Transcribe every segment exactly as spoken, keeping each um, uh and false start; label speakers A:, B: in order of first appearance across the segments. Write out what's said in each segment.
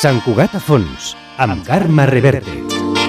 A: Sant Cugat a fons, amb Carme Reverte.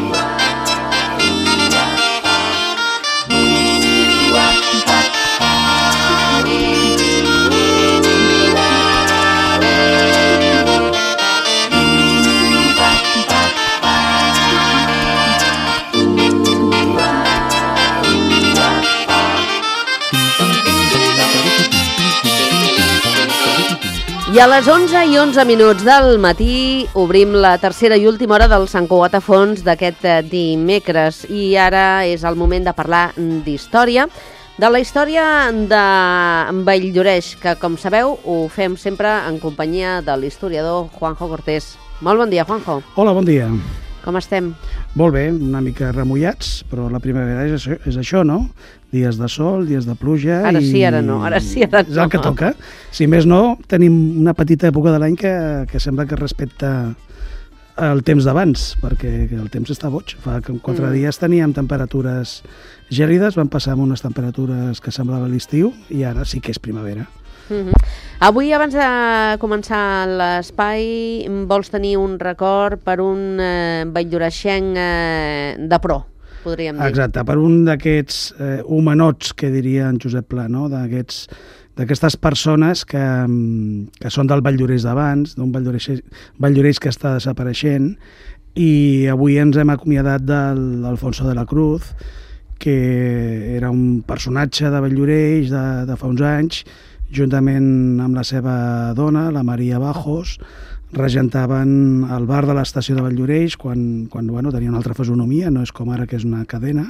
B: I a les onze i onze minuts del matí obrim la tercera i última hora del Sant Cugat a fons d'aquest dimecres. I ara és el moment de parlar d'història, de la història de Valldoreix, que, com sabeu, ho fem sempre en companyia de l'historiador Juanjo Cortés. Molt bon dia, Juanjo.
C: Hola, bon dia.
B: Com estem?
C: Molt bé, una mica remullats, però la primavera és això, és això, no? Dies de sol, dies de pluja...
B: Ara sí, ara no, ara sí, ara no.
C: És el que toca. Si més no, tenim una petita època de l'any que, que sembla que respecta el temps d'abans, perquè el temps està boig. Fa quatre mm. dies teníem temperatures gèlides, van passar amb unes temperatures que semblava l'estiu, i ara sí que és primavera.
B: Mm-hmm. Avui, abans de començar l'espai, vols tenir un record per un eh, valldoreixenc eh, de pro, podríem dir.
C: Exacte, per un d'aquests eh, homenots, que diria en Josep Pla, no? D'aquests, d'aquestes persones que, que són del Valldoreix d'abans, d'un Valldoreix, Valldoreix que està desapareixent, i avui ens hem acomiadat de l'Alfonso de la Cruz, que era un personatge de Valldoreix de, de fa uns anys, juntament amb la seva dona, la Maria Bajos, regentaven el bar de l'estació de Valldoreix quan, quan bueno, tenia una altra fisonomia, no és com ara que és una cadena,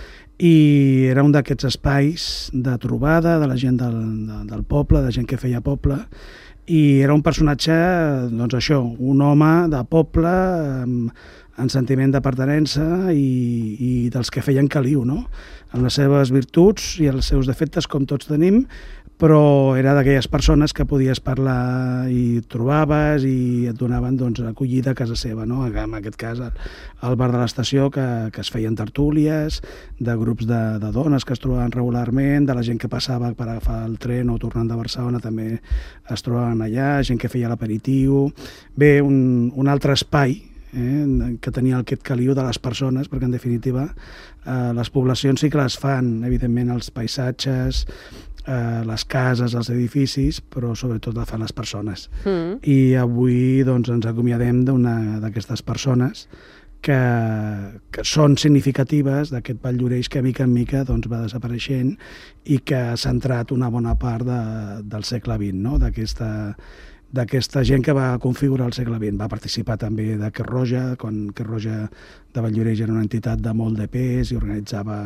C: i era un d'aquests espais de trobada de la gent del, de, del poble, de gent que feia poble, i era un personatge, doncs això, un home de poble amb, en sentiment de pertinença i, i dels que feien caliu, no? Amb les seves virtuts i els seus defectes, com tots tenim, però era d'aquelles persones que podies parlar i trobaves i et donaven doncs, acollida a casa seva, no? En aquest cas al bar de l'estació, que, que es feien tertúlies de grups de, de dones que es trobaven regularment, de la gent que passava per agafar el tren o tornant de Barcelona també es trobaven allà, gent que feia l'aperitiu. Bé, un, un altre espai eh, que tenia aquest caliu de les persones, perquè en definitiva eh, les poblacions sí que les fan, evidentment, els paisatges, eh, les cases, els edificis, però sobretot la fan les persones. Mm. I avui doncs, ens acomiadem d'una d'aquestes persones que, que són significatives d'aquest Valldoreix que mica en mica doncs, va desapareixent i que ha centrat una bona part de, del segle vint, no? d'aquesta d'aquesta gent que va configurar el segle vint. Va participar també de Creu Roja, quan Creu Roja de Valldoreix era una entitat de molt de pes i organitzava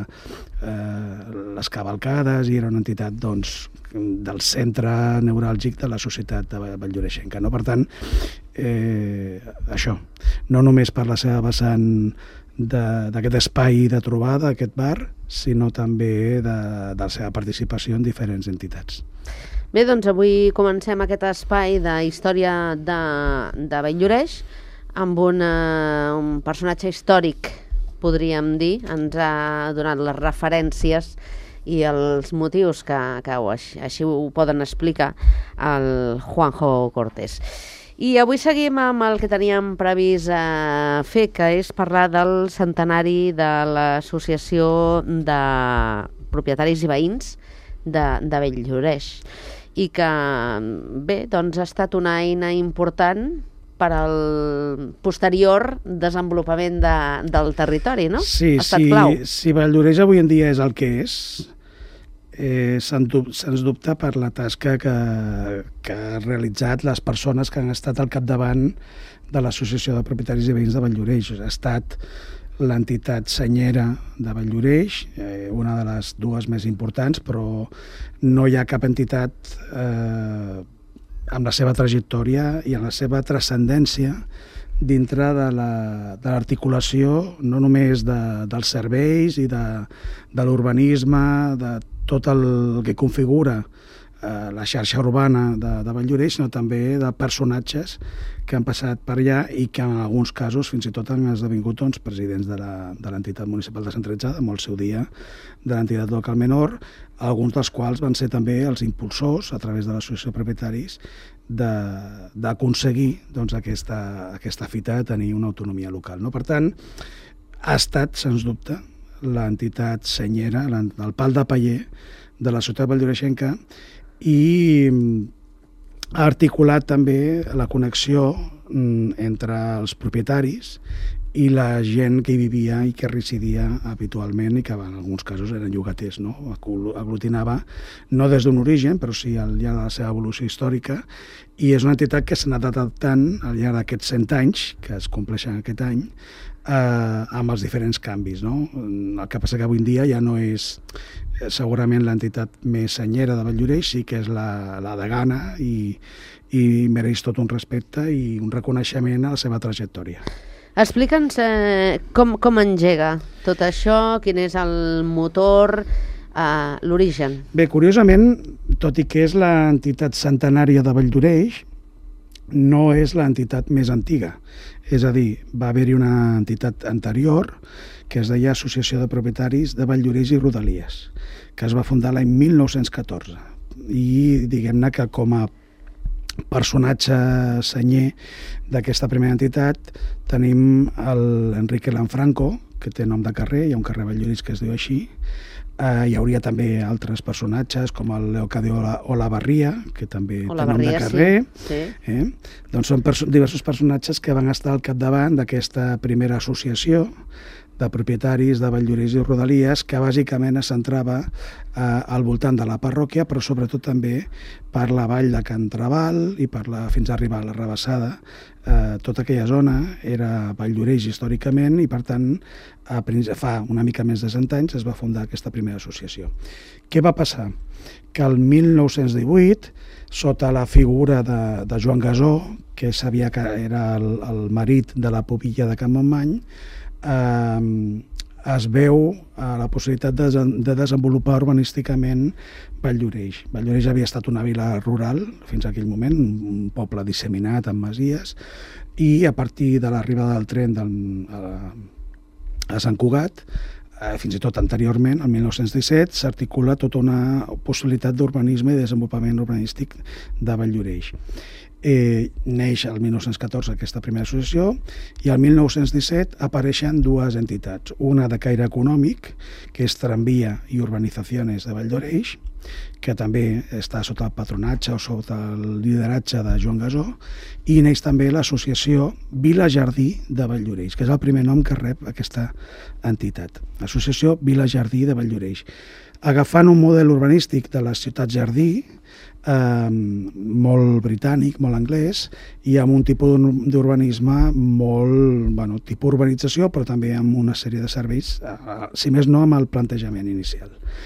C: eh, les cavalcades i era una entitat doncs, del centre neuràlgic de la societat de valldoreixenca. No? Per tant, eh, això, no només per la seva vessant d'aquest espai de trobada, aquest bar, sinó també de, de la seva participació en diferents entitats.
B: Bé, doncs avui comencem aquest espai de història de, de Valldoreix amb una, un personatge històric, podríem dir. Ens ha donat les referències i els motius que, que així, així ho poden explicar el Juanjo Cortés. I avui seguim amb el que teníem previst eh, fer, que és parlar del centenari de l'Associació de Propietaris i Veïns de, de Valldoreix, i que, bé, doncs ha estat una eina important per al posterior desenvolupament de, del territori, no?
C: Sí,
B: ha estat
C: sí,
B: clau.
C: Si Valldoreix avui en dia és el que és, eh, sens dubte per la tasca que, que han realitzat les persones que han estat al capdavant de l'Associació de Propietaris i Veïns de Valldoreix. Ha estat l'entitat senyera de Valldoreix, eh, una de les dues més importants, però no hi ha cap entitat eh, amb la seva trajectòria i amb la seva transcendència dintre de l'articulació la, de no només de, dels serveis i de, de l'urbanisme, de tot el que configura eh, la xarxa urbana de, de Valldoreix, sinó també de personatges que han passat per allà i que en alguns casos fins i tot han esdevingut doncs, presidents de l'entitat municipal descentralitzada, amb el seu dia de l'entitat local menor, alguns dels quals van ser també els impulsors, a través de l'associació de propietaris, d'aconseguir doncs, aquesta, aquesta fita de tenir una autonomia local. No? Per tant, ha estat, sens dubte, l'entitat senyera, el pal de paller de la ciutat valldoreixenca i ha articulat també la connexió entre els propietaris i la gent que hi vivia i que residia habitualment i que en alguns casos eren llogaters, no? Aglutinava no des d'un origen, però sí al llarg de la seva evolució històrica, i és una entitat que s'ha anat adaptant al llarg d'aquests cent anys, que es compleixen aquest any, eh, amb els diferents canvis, no? El que passa que avui en dia ja no és segurament l'entitat més senyera de Valldoreix, sí que és la, la degana i, i mereix tot un respecte i un reconeixement a la seva trajectòria.
B: Explica'ns eh, com, com engega tot això, quin és el motor, eh, l'origen.
C: Bé, curiosament, tot i que és l'entitat centenària de Valldoreix, no és l'entitat més antiga. És a dir, va haver-hi una entitat anterior que es deia Associació de Propietaris de Valldoreix i Rodalies, que es va fundar l'any mil nou-cents catorze. I diguem-ne que com a personatge senyer d'aquesta primera entitat tenim l'Enrique Lanfranco, que té nom de carrer, hi ha un carrer a Valldoreix que es diu així. Uh, hi hauria també altres personatges com el Leocadio Olavarria, que també
B: Olavarria,
C: té nom de carrer.
B: Sí, sí.
C: Eh? Doncs són perso diversos personatges que van estar al capdavant d'aquesta primera associació de propietaris de Valldoreix i Rodalies, que bàsicament es centrava eh, al voltant de la parròquia, però sobretot també per la vall de Can Trabal i per la, fins a arribar a la Rabassada. Eh, tota aquella zona era Valldoreix històricament i, per tant, a, fa una mica més de cent anys es va fundar aquesta primera associació. Què va passar? Que el mil nou-cents divuit, sota la figura de, de Joan Gasó, que sabia que era el, el marit de la pubilla de Can Montmany, eh, es veu eh, la possibilitat de, de desenvolupar urbanísticament Valldoreix. Valldoreix havia estat una vila rural fins a aquell moment, un poble disseminat amb masies, i a partir de l'arribada del tren del, a, a Sant Cugat, eh, fins i tot anteriorment, el mil nou-cents disset, s'articula tota una possibilitat d'urbanisme i desenvolupament urbanístic de Valldoreix. Eh, neix el mil nou-cents catorze aquesta primera associació i el mil nou-cents disset apareixen dues entitats, una de caire econòmic, que és Tramvia i Urbanitzaciones de Valldoreix, que també està sota el patronatge o sota el lideratge de Joan Gasó, i neix també l'associació Vila Jardí de Valldoreix, que és el primer nom que rep aquesta entitat, Associació Vila Jardí de Valldoreix, agafant un model urbanístic de les ciutats jardí, Eh, molt britànic, molt anglès, i amb un tipus d'urbanisme molt, bueno, tipus urbanització, però també amb una sèrie de serveis, eh, si més no amb el plantejament inicial.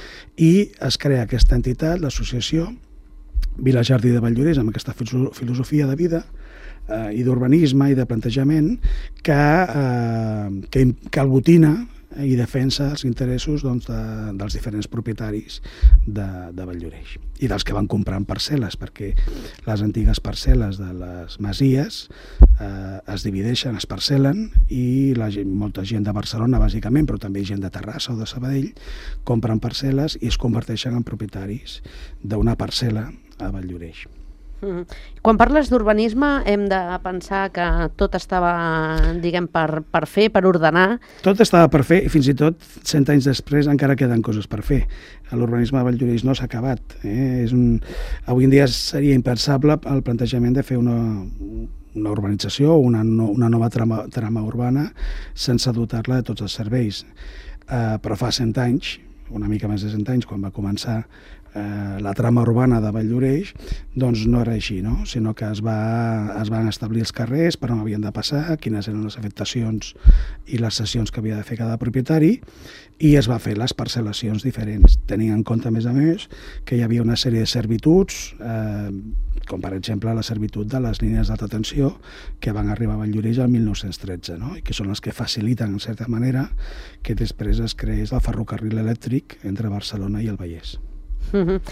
C: I es crea aquesta entitat, l'associació Vila Jardí de Valldoreix, amb aquesta filosofia de vida eh, i d'urbanisme i de plantejament que, eh, que, que aglutina i defensa els interessos doncs, de, dels diferents propietaris de, de Valldoreix i dels que van comprant parcel·les, perquè les antigues parcel·les de les masies eh, es divideixen, es parcel·len, i la gent, molta gent de Barcelona bàsicament, però també gent de Terrassa o de Sabadell, compren parcel·les i es converteixen en propietaris d'una parcel·la a Valldoreix.
B: Mm. Quan parles d'urbanisme hem de pensar que tot estava, diguem, per, per fer, per ordenar.
C: Tot estava per fer i fins i tot cent anys després encara queden coses per fer. L'urbanisme de Valldoreix no s'ha acabat. Eh? És un... Avui en dia seria impensable el plantejament de fer una, una urbanització o una, no, una nova trama, trama urbana sense dotar-la de tots els serveis. Eh, però fa cent anys, una mica més de cent anys, quan va començar eh, la trama urbana de Valldoreix, doncs no era així, no? Sinó que es, va, es van establir els carrers, per on havien de passar, quines eren les afectacions i les cessions que havia de fer cada propietari, i es va fer les parcel·lacions diferents, tenint en compte, a més a més, que hi havia una sèrie de servituds, eh, com per exemple la servitud de les línies d'alta tensió que van arribar a Valldoreix el mil nou-cents tretze, no? I que són les que faciliten, en certa manera, que després es creés el ferrocarril elèctric entre Barcelona i el Vallès.
B: Mm-hmm.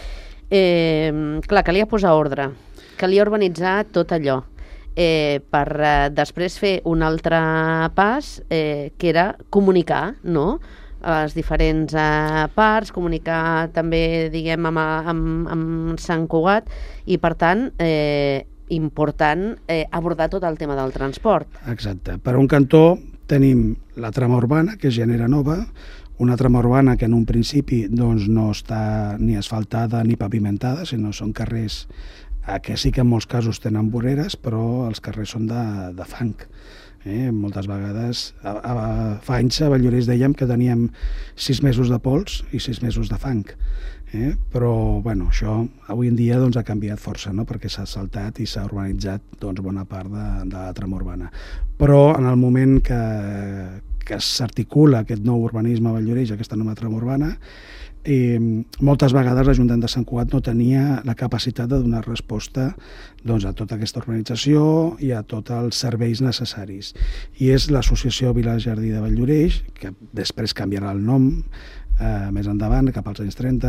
B: Eh, clar, calia posar ordre, calia urbanitzar tot allò, eh, per eh, després fer un altre pas, eh, que era comunicar, no?, a les diferents eh, parts, comunicar també, diguem, amb, amb, amb Sant Cugat, i per tant, eh, important eh, abordar tot el tema del transport.
C: Exacte. Per un cantó tenim la trama urbana, que es genera nova, una trama urbana que en un principi doncs, no està ni asfaltada ni pavimentada, sinó són carrers eh, que sí que en molts casos tenen voreres, però els carrers són de, de fang. Eh? Moltes vegades, a, a, fa anys a Valldoreix dèiem que teníem sis mesos de pols i sis mesos de fang. Eh? Però bueno, això avui en dia doncs, ha canviat força, no? Perquè s'ha saltat i s'ha urbanitzat doncs, bona part de, de la trama urbana. Però en el moment que, que s'articula aquest nou urbanisme a Valldoreix, aquesta nova trama urbana, eh, moltes vegades l'Ajuntament de Sant Cugat no tenia la capacitat de donar resposta doncs, a tota aquesta urbanització i a tots els serveis necessaris. I és l'associació Vila Jardí de Valldoreix, que després canviarà el nom eh, més endavant, cap als anys trenta,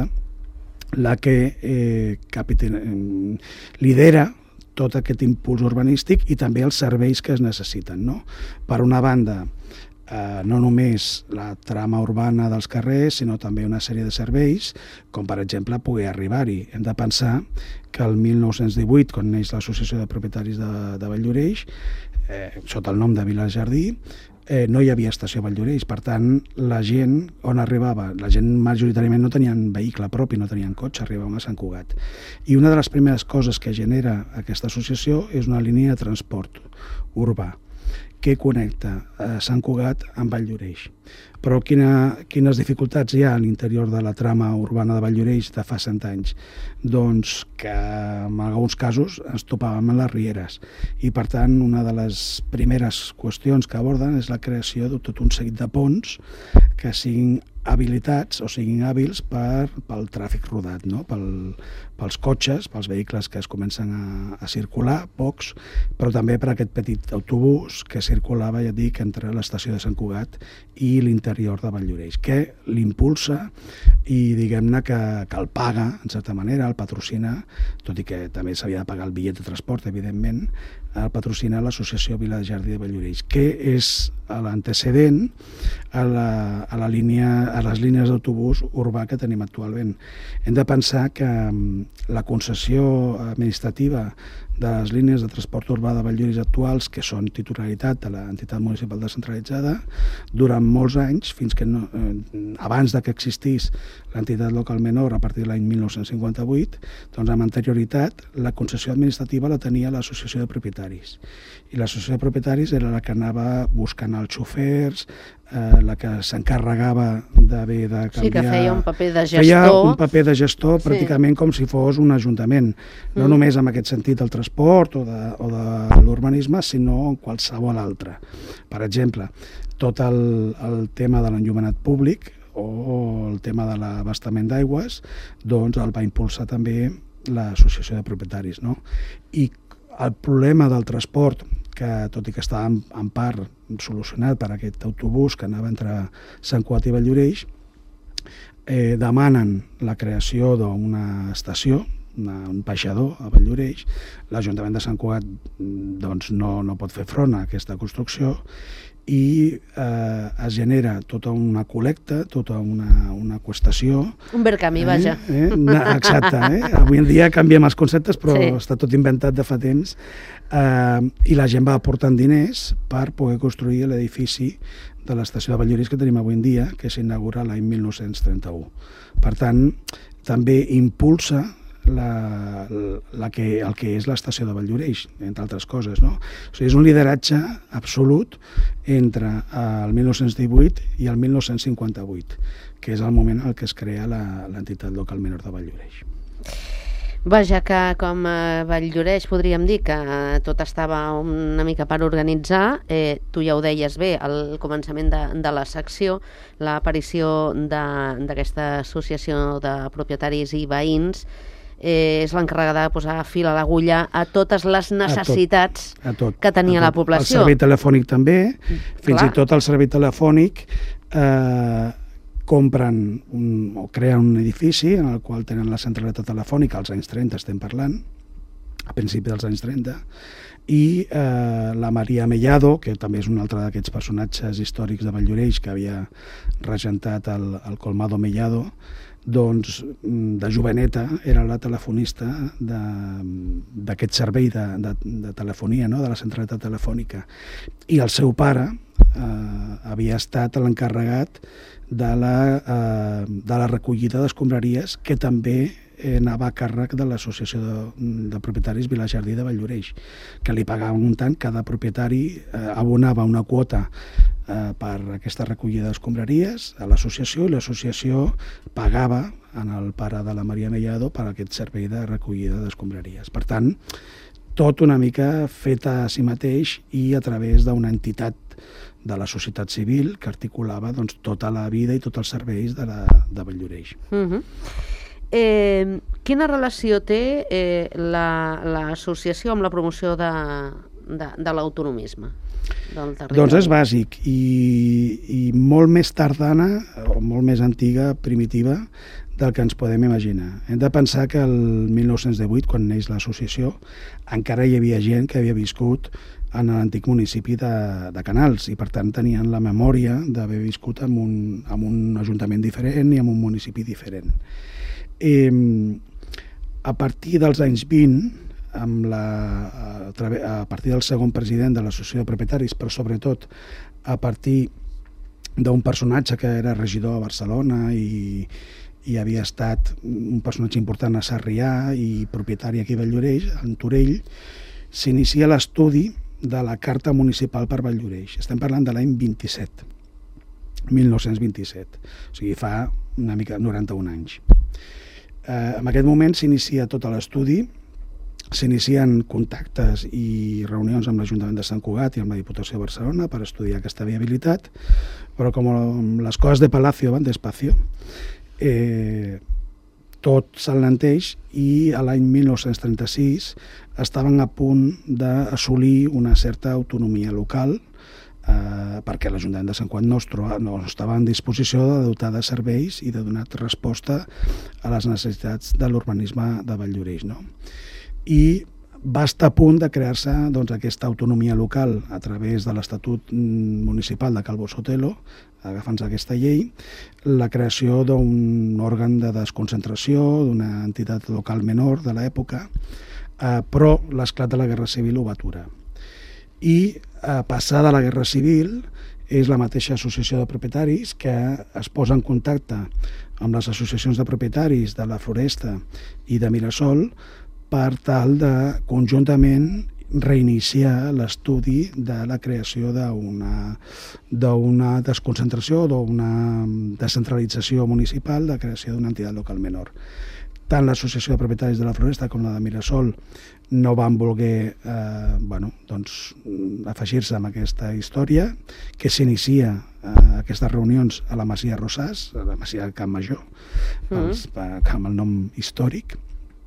C: la que eh, capital, eh, lidera tot aquest impuls urbanístic i també els serveis que es necessiten. No? Per una banda, eh, no només la trama urbana dels carrers, sinó també una sèrie de serveis, com per exemple poder arribar-hi. Hem de pensar que el mil nou-cents divuit, quan neix l'Associació de Propietaris de, de Valldoreix, eh, sota el nom de Vila Jardí, eh, no hi havia estació a Valldoreix. Per tant, la gent on arribava, la gent majoritàriament no tenien vehicle propi, no tenien cotxe, arribaven a Sant Cugat. I una de les primeres coses que genera aquesta associació és una línia de transport urbà que connecta a Sant Cugat amb Valldoreix. Però quina, quines dificultats hi ha a l'interior de la trama urbana de Valldoreix de fa cent anys? Doncs que en alguns casos ens topàvem en les rieres i per tant una de les primeres qüestions que aborden és la creació de tot un seguit de ponts que siguin habilitats o siguin hàbils per, pel tràfic rodat, no? Pel, pels cotxes, pels vehicles que es comencen a, a circular, pocs, però també per aquest petit autobús que circulava, ja dic, entre l'estació de Sant Cugat i l'interior de Valldoreix, que l'impulsa i diguem-ne que, que el paga, en certa manera, el patrocina, tot i que també s'havia de pagar el bitllet de transport, evidentment, el patrocina l'Associació Vila Jardí de Valldoreix, que és l'antecedent a, la, a, la línia, a les línies d'autobús urbà que tenim actualment. Hem de pensar que la concessió administrativa de les línies de transport urbà de Valldoreix actuals, que són titularitat de l'entitat municipal descentralitzada, durant molts anys, fins que no, eh, abans de que existís l'entitat local menor a partir de l'any mil nou-cents cinquanta-vuit, doncs amb anterioritat la concessió administrativa la tenia l'Associació de Propietaris. I l'Associació de Propietaris era la que anava buscant els xofers, eh, la que s'encarregava d'haver de canviar...
B: Sí, que feia un paper de gestor.
C: Feia un paper de gestor
B: sí.
C: pràcticament com si fos un ajuntament. No mm. només en aquest sentit del transport o de, o de l'urbanisme, sinó en qualsevol altre. Per exemple, tot el, el tema de l'enllumenat públic o el tema de l'abastament d'aigües, doncs el va impulsar també l'Associació de Propietaris, no? I el problema del transport, que tot i que estava en, en part solucionat per aquest autobús que anava entre Sant Cugat i Valldoreix, eh, demanen la creació d'una estació, una, un baixador a Valldoreix. L'Ajuntament de Sant Cugat doncs, no, no pot fer front a aquesta construcció i eh, es genera tota una col·lecta, tota una, una qüestació.
B: Un vercamí, eh, vaja.
C: Eh, exacte, eh? Avui en dia canviem els conceptes, però sí. està tot inventat de fa temps. Eh, I la gent va aportant diners per poder construir l'edifici de l'estació de Valldoreix que tenim avui en dia, que s'inaugura l'any mil nou-cents trenta-u. Per tant, també impulsa La, la que, el que és l'estació de Valldoreix, entre altres coses, no? O sigui, és un lideratge absolut entre el mil nou-cents divuit i el mil nou-cents cinquanta-vuit, que és el moment en què es crea l'entitat local menor de Valldoreix.
B: Vaja, que com a Valldoreix podríem dir que tot estava una mica per organitzar, eh, tu ja ho deies bé, al començament de, de la secció, l'aparició d'aquesta associació de propietaris i veïns Eh, és l'encarregada de posar fil a l'agulla a totes les necessitats a tot, a tot, que tenia la població.
C: El servei telefònic també, mm, fins clar. I tot el servei telefònic eh, compren un, o creen un edifici en el qual tenen la centralitat telefònica, als anys trenta estem parlant, a principi dels anys trenta, i eh, la Maria Mellado, que també és un altre d'aquests personatges històrics de Valldoreix que havia regentat el, el Colmado Mellado, doncs de joveneta era la telefonista d'aquest servei de, de, de telefonia, no? De la centralitat telefònica. I el seu pare eh, havia estat l'encarregat de, la, eh, de la recollida d'escombraries, que també eh, anava a càrrec de l'Associació de, de Propietaris Vilajardí de Valldoreix, que li pagaven un tant, cada propietari eh, abonava una quota eh, per aquesta recollida d'escombraries a l'associació, i l'associació pagava en el pare de la Maria Mellado per aquest servei de recollida d'escombraries. Per tant, tot una mica fet a si mateix i a través d'una entitat de la societat civil que articulava doncs, tota la vida i tots els serveis de, la, de Valldoreix.
B: Uh-huh. eh, quina relació té eh, l'associació la, amb la promoció de, de, de l'autonomisme del territori?
C: Doncs és bàsic i, i molt més tardana o molt més antiga, primitiva, del que ens podem imaginar. Hem de pensar que el mil nou-cents divuit, quan neix l'associació, encara hi havia gent que havia viscut en l'antic municipi de, de Canals i per tant tenien la memòria d'haver viscut en un, en un ajuntament diferent i en un municipi diferent. Eh, a partir dels anys vint, amb la, a, a partir del segon president de l'Associació de Propietaris, però sobretot a partir d'un personatge que era regidor a Barcelona i, i havia estat un personatge important a Sarrià i propietari aquí a Valldoreix, en Torell, s'inicia l'estudi de la Carta Municipal per Valldoreix. Estem parlant de l'any vint-i-set, mil nou-cents vint-i-set, o sigui, fa una mica noranta-un anys. Eh, en aquest moment s'inicia tot l'estudi, s'inicien contactes i reunions amb l'Ajuntament de Sant Cugat i amb la Diputació de Barcelona per estudiar aquesta viabilitat, però com les coses de Palacio van despacio, eh, tot s'enlenteix i a l'any mil nou-cents trenta-sis estaven a punt d'assolir una certa autonomia local eh, perquè l'Ajuntament de Sant Cugat no, no estava en disposició de dotar de serveis i de donar resposta a les necessitats de l'urbanisme de Valldoreix, no? I va estar a punt de crear-se doncs, aquesta autonomia local a través de l'Estatut Municipal de Calvo Sotelo, agafant-se aquesta llei, la creació d'un òrgan de desconcentració, d'una entitat local menor de l'època, eh, però l'esclat de la Guerra Civil ho va aturar. I eh, passada la Guerra Civil és la mateixa associació de propietaris que es posa en contacte amb les associacions de propietaris de la Floresta i de Mirasol per tal de conjuntament reiniciar l'estudi de la creació d'una d'una desconcentració, d'una descentralització municipal, de creació d'una entitat local menor. Tant l'Associació de Propietaris de la Floresta com la de Mirasol no van voler eh, bueno, doncs, afegir-se amb aquesta història, que s'inicia eh, aquestes reunions a la Masia Rosàs, a la Masia Camp Major, mm. amb el nom històric,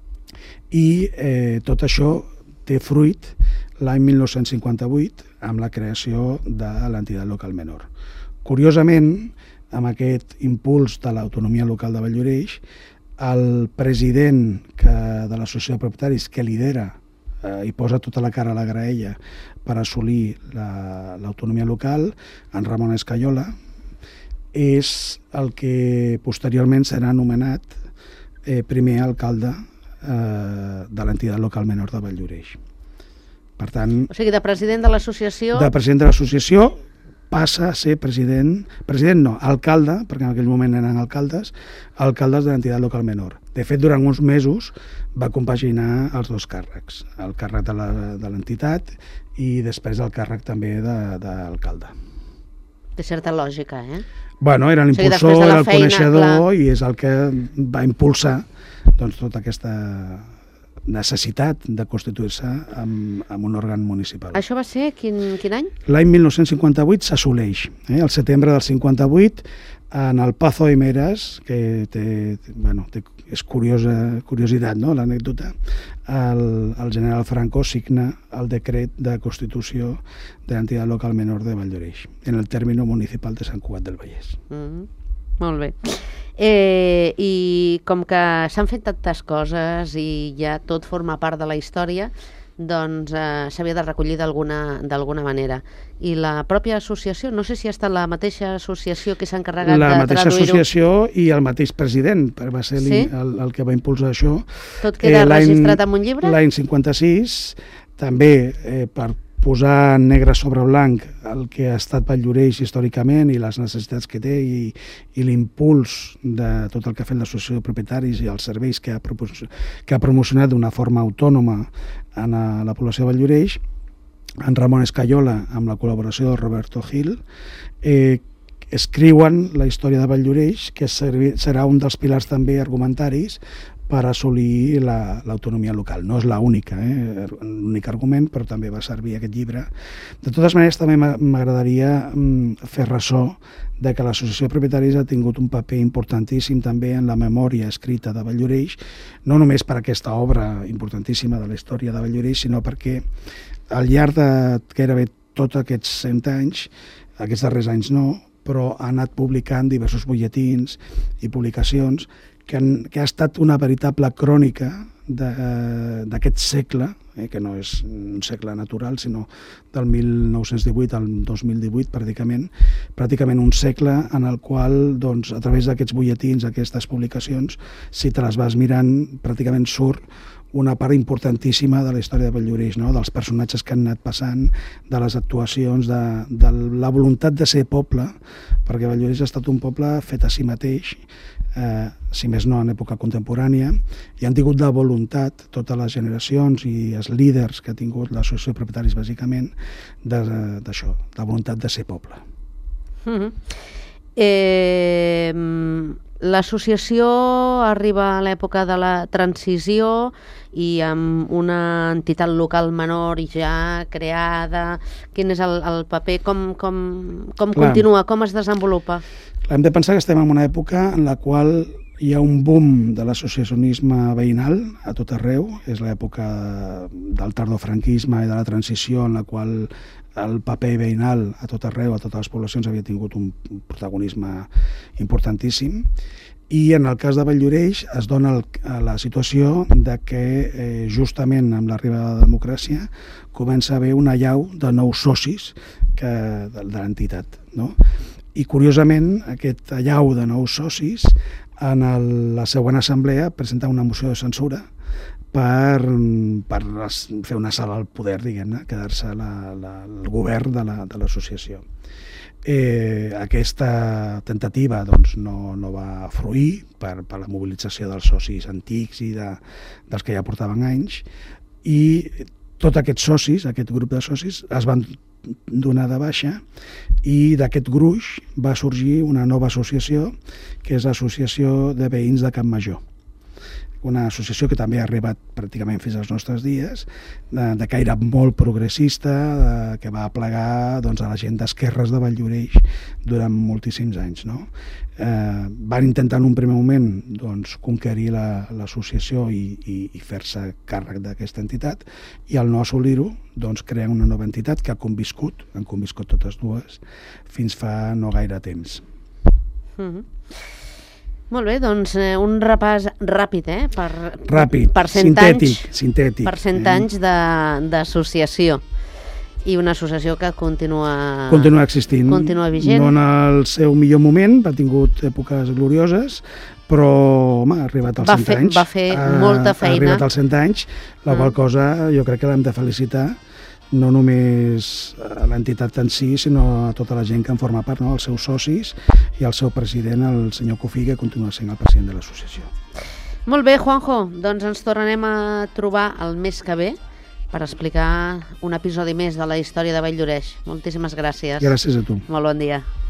C: i eh, tot això té fruit l'any mil nou-cents cinquanta-vuit amb la creació de l'entitat local menor. Curiosament, amb aquest impuls de l'autonomia local de Valldoreix, el president que, de l'Associació de Propietaris que lidera eh, i posa tota la cara a la graella per assolir l'autonomia la, local, en Ramon Escaiola, és el que posteriorment serà anomenat eh, primer alcalde eh, de l'entitat local menor de Valldoreix. Per tant,
B: o sigui, de president de l'associació...
C: De president de l'associació passa a ser president, president no, alcalde, perquè en aquell moment eren alcaldes, alcaldes de l'entitat local menor. De fet, durant uns mesos va compaginar els dos càrrecs, el càrrec de l'entitat i després el càrrec també d'alcalde.
B: Té certa lògica, eh?
C: Bueno, era l'impulsor, o sigui, era el feina, coneixedor, clar. I és el que va impulsar doncs, tota aquesta necessitat de constituir-se amb, amb un òrgan municipal.
B: Això va ser quin, quin any?
C: L'any mil nou-cents cinquanta-vuit s'assoleix. Eh? El setembre del cinquanta-vuit, en el Pazo de Meras, que té, bueno, té, és curiosa, curiositat, no?, l'anècdota, el, el general Franco signa el decret de constitució de l'entitat local menor de Valldoreix, en el término municipal de Sant Cugat del Vallès.
B: Mm-hmm. Molt bé. Eh, I com que s'han fet tantes coses i ja tot forma part de la història, doncs eh, s'havia de recollir d'alguna d'alguna manera. I la pròpia associació, no sé si ha estat la mateixa associació que s'ha encarregat
C: la
B: de
C: mateixa
B: traduir-ho.
C: associació i el mateix president, perquè va ser
B: Sí?
C: el, el que va impulsar això.
B: Tot queda
C: Eh, l'any-
B: registrat en un llibre?
C: L'any cinquanta-sis, també eh, per posar negre sobre blanc el que ha estat Valldoreix històricament i les necessitats que té i, i l'impuls de tot el que ha fet l'associació de propietaris i els serveis que ha, propos- que ha promocionat d'una forma autònoma en a la població de Valldoreix, en Ramon Escayola, amb la col·laboració de Roberto Gil, eh, escriuen la història de Valldoreix, que servi, serà un dels pilars també argumentaris per assolir la- l'autonomia local. No és l'única, eh? l'únic argument, però també va servir aquest llibre. De totes maneres, també m'a- m'agradaria mm, fer ressò de que l'associació de propietaris ha tingut un paper importantíssim també en la memòria escrita de Valldoreix, no només per aquesta obra importantíssima de la història de Valldoreix, sinó perquè al llarg de gairebé tots aquests cent anys, aquests darrers anys no, però ha anat publicant diversos butlletins i publicacions que, han, que ha estat una veritable crònica d'aquest segle, eh, que no és un segle natural, sinó del mil nou-cents divuit al dos mil divuit, pràcticament, pràcticament un segle en el qual, doncs, a través d'aquests butlletins, aquestes publicacions, si te les vas mirant, pràcticament surt una part importantíssima de la història de Valldoreix, no? Dels personatges que han anat passant, de les actuacions, de, de la voluntat de ser poble, perquè Valldoreix ha estat un poble fet a si mateix, eh, si més no en època contemporània, i han tingut la voluntat, totes les generacions i els líders que ha tingut l'associació de propietaris bàsicament, d'això, la voluntat de ser poble.
B: Mm-hmm. eh, L'associació arriba a l'època de la transició i amb una entitat local menor ja creada. Quin és el, el paper? Com, com, com continua? Com es desenvolupa?
C: Hem de pensar que estem en una època en la qual hi ha un boom de l'associacionisme veïnal a tot arreu. És l'època del tardofranquisme i de la transició en la qual el paper veïnal a tot arreu, a totes les poblacions, havia tingut un protagonisme importantíssim. I en el cas de Valldoreix es dona el, la situació de que eh, justament amb l'arribada de la democràcia comença a haver una allau de nous socis que, de, de l'entitat, no? I curiosament aquest allau de nous socis en el, la següent assemblea presenta una moció de censura per, per fer una sala al poder, diguem-ne, quedar-se la, la, el govern de l'associació. La, eh, aquesta tentativa doncs, no, no va fruir per, per la mobilització dels socis antics i de, dels que ja portaven anys, i tots aquests socis, aquest grup de socis, es van donar de baixa i d'aquest gruix va sorgir una nova associació, que és l'Associació de Veïns de Campmajor. Una associació que també ha arribat pràcticament fins als nostres dies, de, de caire molt progressista, de, que va aplegar doncs, a la gent d'esquerres de Valldoreix durant moltíssims anys. No? Eh, van intentar en un primer moment doncs, conquerir l'associació la, i, i, i fer-se càrrec d'aquesta entitat, i al no assolir-ho doncs, creen una nova entitat que ha conviscut, han conviscut totes dues, fins fa no gaire temps.
B: Mm-hmm. Molt bé, doncs eh, un repàs ràpid, eh? Per,
C: Ràpid,
B: per cent
C: sintètic,
B: anys,
C: sintètic.
B: Per cent eh? anys d'associació. I una associació que continua...
C: Continua existint.
B: Continua vigent.
C: No en el seu millor moment, ha tingut èpoques glorioses, però home, ha arribat als
B: va
C: cent
B: fer,
C: anys.
B: Va fer molta feina.
C: Ha arribat als cent anys, la mm. qual cosa jo crec que l'hem de felicitar, no només a l'entitat en si, sinó a tota la gent que en forma part, no? Els seus socis i el seu president, el senyor Cofí, que continua sent el president de l'associació.
B: Molt bé, Juanjo, doncs ens tornarem a trobar el mes que ve per explicar un episodi més de la història de Valldoreix. Moltíssimes gràcies.
C: Gràcies a tu.
B: Molt bon dia.